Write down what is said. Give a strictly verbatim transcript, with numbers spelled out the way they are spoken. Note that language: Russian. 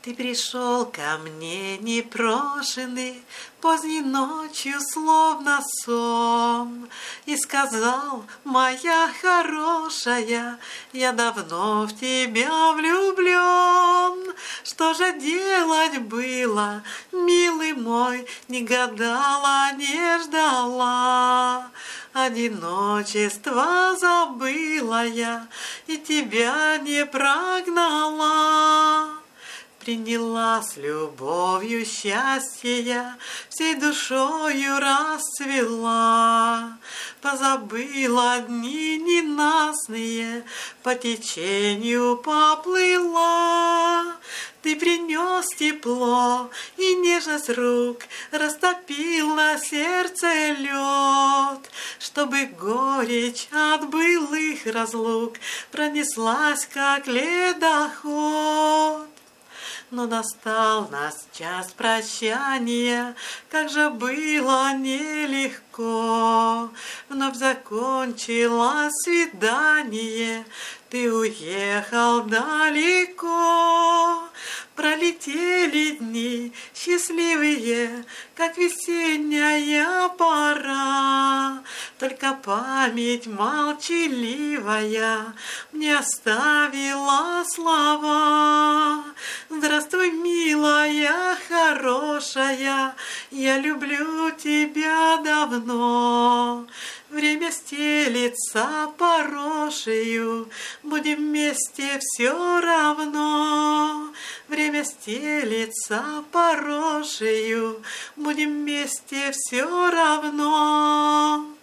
Ты пришел ко мне непрошенный, поздней ночью словно сон, и сказал: моя хорошая, я давно в тебя влюблен. Что же делать было, милый мой, не гадала, не ждала. Одиночество забыла я и тебя не прогнала. Приняла с любовью счастье я, всей душою расцвела. Позабыла дни ненастные, по течению поплыла. Ты принес тепло и нежность рук, растопил на сердце лед, чтобы горечь от былых разлук пронеслась, как ледоход. Но настал нас час прощания, как же было нелегко. Вновь закончилось свидание, ты уехал далеко. Пролетели дни счастливые, как весенняя пора. Только память молчаливая мне оставила слова. Здравствуй, милая, хорошая, я люблю тебя давно. Время стелится порошею, будем вместе все равно. Время стелится порошею, будем вместе все равно.